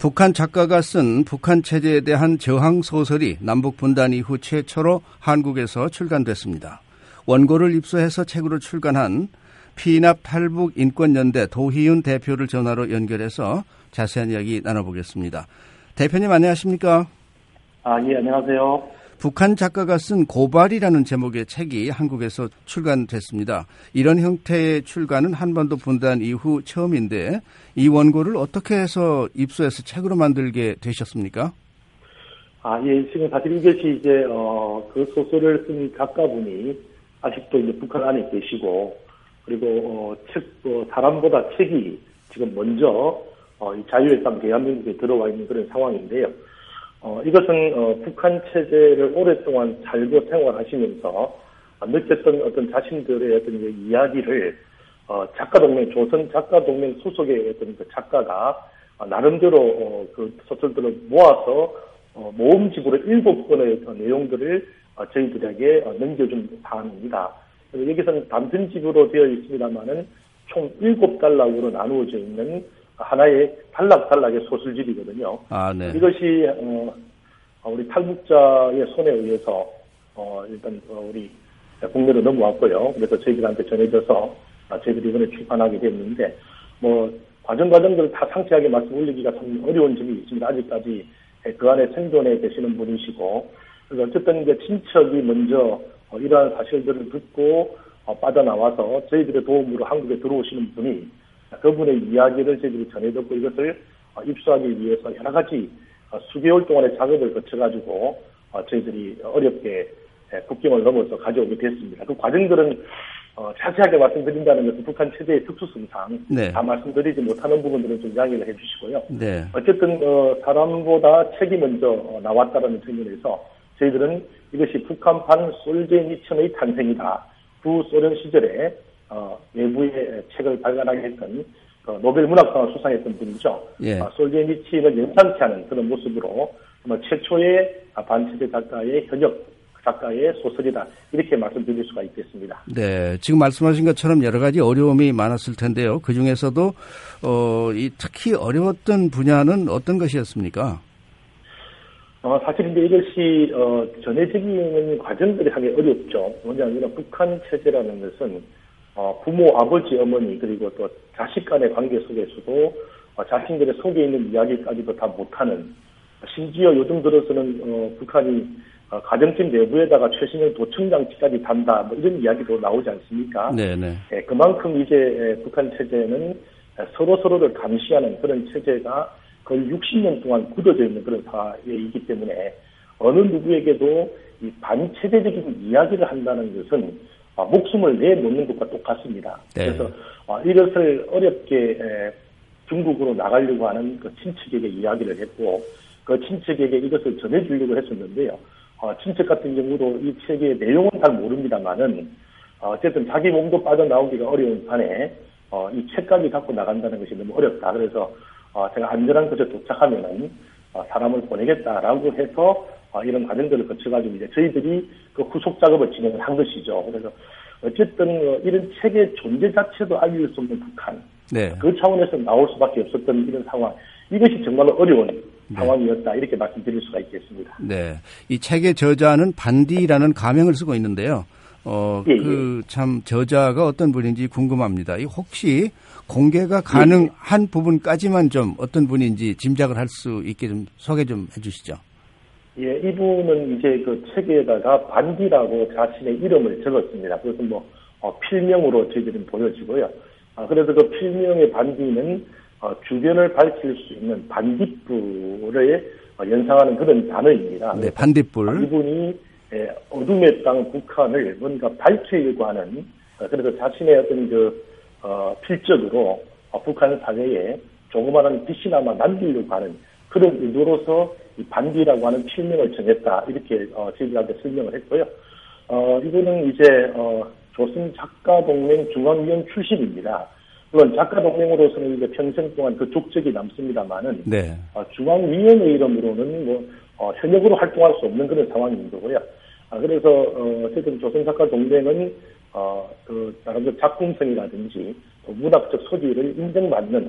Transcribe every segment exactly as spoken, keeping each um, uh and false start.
북한 작가가 쓴 북한 체제에 대한 저항 소설이 남북 분단 이후 최초로 한국에서 출간됐습니다. 원고를 입수해서 책으로 출간한 피납 탈북 인권연대 도희윤 대표를 전화로 연결해서 자세한 이야기 나눠보겠습니다. 대표님 안녕하십니까? 아, 예, 안녕하세요. 북한 작가가 쓴 고발이라는 제목의 책이 한국에서 출간됐습니다. 이런 형태의 출간은 한반도 분단 이후 처음인데 이 원고를 어떻게 해서 입수해서 책으로 만들게 되셨습니까? 아, 예, 지금 사실 이것이 이제, 어, 그 소설을 쓴 작가분이 아직도 이제 북한 안에 계시고, 그리고, 어, 책, 어, 사람보다 책이 지금 먼저, 어, 이 자유의 땅 대한민국에 들어와 있는 그런 상황인데요. 어, 이것은, 어, 북한 체제를 오랫동안 살고 생활하시면서 어, 느꼈던 어떤 자신들의 어떤 이야기를, 어, 작가동맹, 조선 작가동맹 소속의 어떤 그 작가가 어, 나름대로, 어, 그 소설들을 모아서, 어, 모음집으로 일곱 권의 어, 내용들을 어, 저희들에게 어, 넘겨준 사안입니다. 여기서는 단편집으로 되어 있습니다만은 총 일곱 단락으로 나누어져 있는 하나의 단락단락의 소설집이거든요. 아, 네. 이것이 어, 우리 탈북자의 손에 의해서 어, 일단 어, 우리 국내로 넘어왔고요. 그래서 저희들한테 전해져서 아, 저희들이 이번에 출판하게 됐는데 뭐 과정 과정들을 다 상세하게 말씀 올리기가 참 어려운 점이 있습니다. 아직까지 그 안에 생존해 계시는 분이시고 그래서 어쨌든 이제 친척이 먼저 어, 이러한 사실들을 듣고 어, 빠져나와서 저희들의 도움으로 한국에 들어오시는 분이 그분의 이야기를 저희들이 전해 듣고 이것을 어, 입수하기 위해서 여러 가지 어, 수개월 동안의 작업을 거쳐가지고 어, 저희들이 어렵게 에, 국경을 넘어서 가져오게 됐습니다. 그 과정들은 어, 자세하게 말씀드린다는 것은 북한 체제의 특수성상 네. 다 말씀드리지 못하는 부분들은 좀 이야기를 해주시고요. 네. 어쨌든 어, 사람보다 책이 먼저 어, 나왔다는 측면에서 저희들은 이것이 북한판 솔제니층의 탄생이다. 구소련 시절에 어, 외부의 책을 발간하게 했던 어, 노벨 문학상을 수상했던 분이죠. 예. 어, 솔제니층을 연상케 하는 그런 모습으로 뭐, 최초의 반체제 작가의 현역 작가의 소설이다. 이렇게 말씀드릴 수가 있겠습니다. 네, 지금 말씀하신 것처럼 여러 가지 어려움이 많았을 텐데요. 그중에서도 어, 이 특히 어려웠던 분야는 어떤 것이었습니까? 어, 사실 이제 이것이, 어, 전해지기는 과정들이 하기 어렵죠. 뭐냐면 북한 체제라는 것은, 어, 부모, 아버지, 어머니, 그리고 또 자식 간의 관계 속에서도, 어, 자신들의 속에 있는 이야기까지도 다 못하는, 심지어 요즘 들어서는, 어, 북한이, 어, 가정집 내부에다가 최신형 도청장치까지 단다, 뭐 이런 이야기도 나오지 않습니까? 네네. 예, 그만큼 이제 북한 체제는 서로서로를 감시하는 그런 체제가 거의 육십 년 동안 굳어져 있는 그런 사회이기 때문에 어느 누구에게도 이 반체제적인 이야기를 한다는 것은 목숨을 내놓는 것과 똑같습니다. 네. 그래서 이것을 어렵게 중국으로 나가려고 하는 그 친척에게 이야기를 했고 그 친척에게 이것을 전해주려고 했었는데요. 친척 같은 경우도 이 책의 내용은 잘 모릅니다만은 어쨌든 자기 몸도 빠져나오기가 어려운 판에 이 책까지 갖고 나간다는 것이 너무 어렵다. 그래서 어, 제가 안전한 곳에 도착하면은, 어, 사람을 보내겠다라고 해서, 어, 이런 과정들을 거쳐가지고 이제 저희들이 그 후속 작업을 진행을 한 것이죠. 그래서 어쨌든, 어, 이런 책의 존재 자체도 알릴 수 없는 북한. 네. 그 차원에서 나올 수밖에 없었던 이런 상황. 이것이 정말로 어려운 네. 상황이었다. 이렇게 말씀드릴 수가 있겠습니다. 네. 이 책의 저자는 반디라는 가명을 쓰고 있는데요. 어, 예, 그, 참, 저자가 어떤 분인지 궁금합니다. 이 혹시 공개가 가능한 예. 부분까지만 좀 어떤 분인지 짐작을 할 수 있게 좀 소개 좀 해주시죠. 예, 이분은 이제 그 책에다가 반디라고 자신의 이름을 적었습니다. 그래서 뭐, 어, 필명으로 저희들은 보여지고요. 아, 그래서 그 필명의 반디는, 어, 주변을 밝힐 수 있는 반딧불에 어, 연상하는 그런 단어입니다. 네, 반딧불. 아, 이분이 예, 어둠의 땅 북한을 뭔가 밝히려고 하는, 어, 그래서 자신의 어떤 그, 어, 필적으로, 어, 북한 사회에 조그마한 빛이나마 남기려고 하는 그런 의도로서 이 반디라고 하는 필명을 정했다. 이렇게, 어, 저희들한테 설명을 했고요. 어, 이분은 이제, 어, 조선 작가동맹 중앙위원 출신입니다. 물론 작가동맹으로서는 이제 평생 동안 그 족적이 남습니다만은, 네. 어, 중앙위원의 이름으로는 뭐, 어, 현역으로 활동할 수 없는 그런 상황인 거고요. 아, 그래서, 어, 어쨌든 조선작가동맹은, 어, 그, 나름대로 작품성이라든지, 문학적 소질을 인정받는,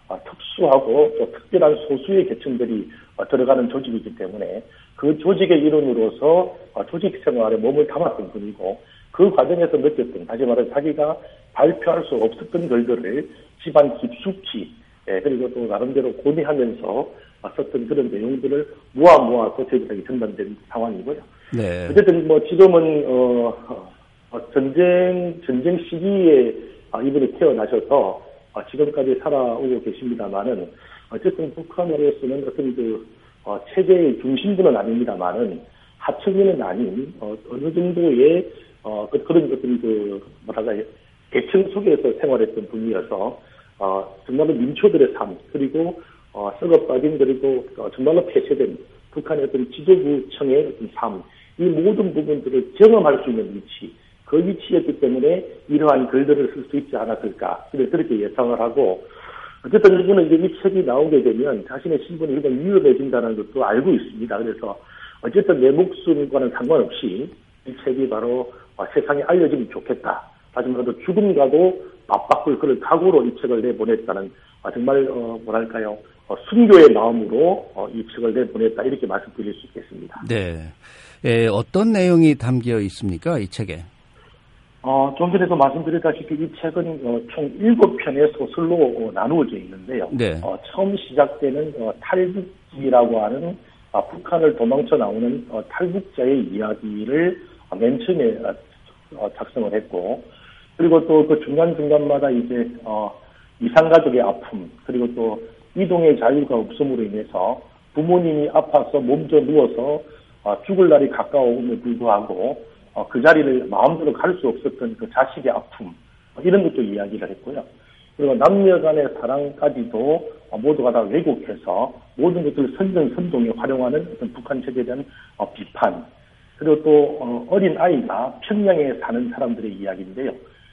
특수하고 또 특별한 소수의 계층들이 들어가는 조직이기 때문에 그 조직의 일원으로서 조직 생활에 몸을 담았던 분이고 그 과정에서 느꼈던, 다시 말해 자기가 발표할 수 없었던 글들을 집안 깊숙이 그리고 또 나름대로 고뇌하면서 썼던 그런 내용들을 모아 모아서 저희들에게 전달된 상황이고요. 네. 어쨌든 뭐 지금은 어, 어 전쟁 전쟁 시기에 이분이 태어나셔서 지금까지 살아오고 계십니다만은 어쨌든 북한으로서는 어떤 그 어, 체제의 중심부는 아닙니다만은 하층민은 아닌 어, 어느 정도의 어, 그, 그런 어떤 그 뭐랄까 계층 속에서 생활했던 분이어서 어, 정말로 민초들의 삶 그리고 어, 썩어빠진 그리고 어, 정말로 폐쇄된 북한의 어떤 지도부층의 어떤 삶, 이 모든 부분들을 경험할 수 있는 위치, 그 위치였기 때문에 이러한 글들을 쓸 수 있지 않았을까, 그렇게 예상을 하고, 어쨌든 이분은 이제 이 책이 나오게 되면 자신의 신분이 일단 위험해진다는 것도 알고 있습니다. 그래서 어쨌든 내 목숨과는 상관없이 이 책이 바로 세상에 알려지면 좋겠다. 다시 말해서 죽음과도 맞바꿀 그런 각오로 이 책을 내보냈다는 정말 어 뭐랄까요 어, 순교의 마음으로 어, 이 책을 내보냈다, 이렇게 말씀드릴 수 있겠습니다. 네, 에, 어떤 내용이 담겨 있습니까, 이 책에? 어, 좀 전에도 말씀드렸다시피 이 책은 어, 총 일곱 편의 소설로 어, 나누어져 있는데요. 네. 어, 처음 시작되는 어, 탈북지라고 하는 어, 북한을 도망쳐 나오는 어, 탈북자의 이야기를 어, 맨 처음에 어, 작성을 했고, 그리고 또 그 중간중간마다 이제 어, 이산가족의 아픔, 그리고 또 이동의 자유가 없음으로 인해서 부모님이 아파서 몸져 누워서 어, 죽을 날이 가까움에 불구하고 어, 그 자리를 마음대로 갈 수 없었던 그 자식의 아픔, 어, 이런 것도 이야기를 했고요. 그리고 남녀 간의 사랑까지도 어, 모두가 다 왜곡해서 모든 것들을 선전선동에 활용하는 어떤 북한 체제에 대한 어, 비판, 그리고 또 어, 어린 아이가 평양에 사는 사람들의 이야기인데요.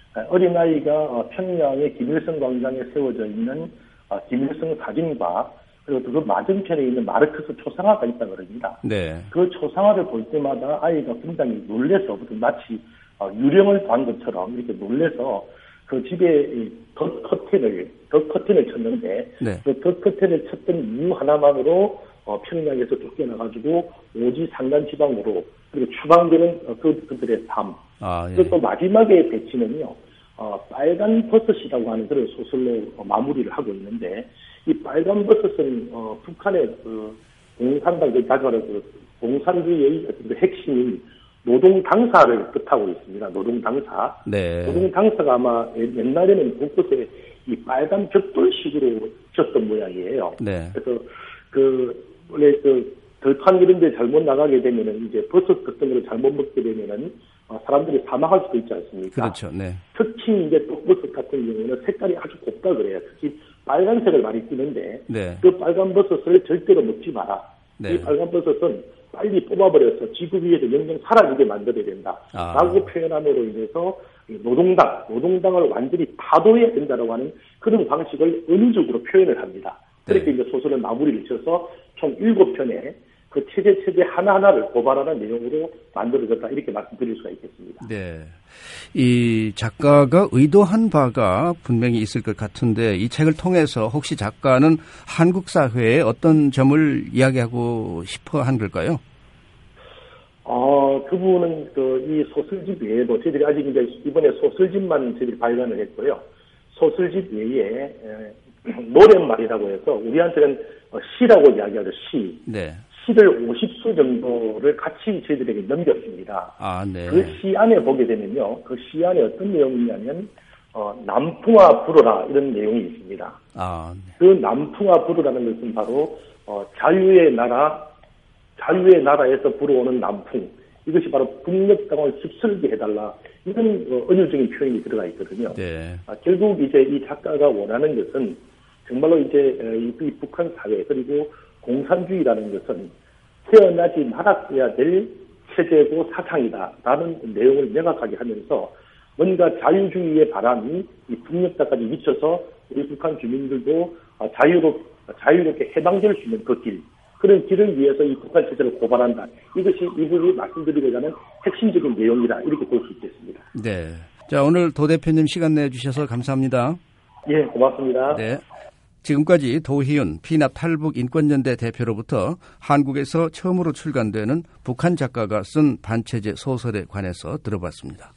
어린 아이가 어, 평양의 김일성 광장에 세워져 있는 어, 김일성 사진과 그리고 또 그 맞은편에 있는 마르크스 초상화가 있다 그럽니다. 네. 그 초상화를 볼 때마다 아이가 굉장히 놀래서 마치 어, 유령을 본 것처럼 이렇게 놀래서 그 집에 덧 커튼을 덧 커튼을 쳤는데 네. 그 덧 커튼을 쳤던 이유 하나만으로 어, 평양에서 쫓겨나가지고 오지 산간 지방으로 그리고 추방되는 어, 그 그들의 삶. 아, 예. 그리고 또 마지막에 배치는요. 어, 빨간 버섯이라고 하는 그런 소설로 어, 마무리를 하고 있는데, 이 빨간 버섯은 어, 북한의 그 공산당, 그 다가는 그 공산주의의 그 핵심인 노동 당사를 뜻하고 있습니다. 노동 당사. 네. 노동 당사가 아마 옛날에는 곳곳에 이 빨간 벽돌식으로 지었던 모양이에요. 네. 그래서 그 원래 그 덜판 이런 데 잘못 나가게 되면은 이제 버섯 같은 걸 잘못 먹게 되면은 어, 사람들이 사망할 수도 있지 않습니까? 그렇죠. 네. 특히 이제 독버섯 같은 경우는 색깔이 아주 곱다 그래요. 특히 빨간색을 많이 띠는데 네. 그 빨간 버섯을 절대로 먹지 마라. 네. 이 빨간 버섯은 빨리 뽑아버려서 지구 위에서 영영 사라지게 만들어야 된다. 아. 라고 표현함으로 인해서 노동당, 노동당을 완전히 파도해야 된다라고 하는 그런 방식을 은유적으로 표현을 합니다. 그렇게 네. 이제 소설을 마무리를 지어서 총 일곱 편에 그 체제 체제 하나하나를 고발하는 내용으로 만들어졌다, 이렇게 말씀드릴 수가 있겠습니다. 네, 이 작가가 의도한 바가 분명히 있을 것 같은데 이 책을 통해서 혹시 작가는 한국 사회의 어떤 점을 이야기하고 싶어 한 걸까요? 어, 그 부분은 그 이 소설집 외에도 저희들이 아직 이제 이번에 소설집만 저희들이 발간을 했고요. 소설집 외에 에, 노랫말이라고 해서 우리한테는 시라고 이야기하죠. 시. 네. 시를 오십 수 정도를 같이 저희들에게 넘겼습니다. 아, 네. 그 시 안에 보게 되면요. 그 시 안에 어떤 내용이냐면, 어, 남풍아 불어라, 이런 내용이 있습니다. 아, 네. 그 남풍아 불어라는 것은 바로, 어, 자유의 나라, 자유의 나라에서 불어오는 남풍. 이것이 바로 북녘 땅을 휩쓸게 해달라. 이런 어, 은유적인 표현이 들어가 있거든요. 네. 아, 결국 이제 이 작가가 원하는 것은 정말로 이제 이, 이 북한 사회, 그리고 공산주의라는 것은 태어나지 말았어야 될 체제고 사상이다라는 내용을 명확하게 하면서 뭔가 자유주의의 바람이 이 북녘 땅까지 미쳐서 우리 북한 주민들도 자유롭, 자유롭게 해방될 수 있는 그 길, 그런 길을 위해서 이 북한 체제를 고발한다. 이것이 이분이 말씀드리고자 하는 핵심적인 내용이다, 이렇게 볼 수 있겠습니다. 네. 자, 오늘 도 대표님 시간 내주셔서 감사합니다. 예, 고맙습니다. 네. 지금까지 도희은 피납 탈북 인권연대 대표로부터 한국에서 처음으로 출간되는 북한 작가가 쓴 반체제 소설에 관해서 들어봤습니다.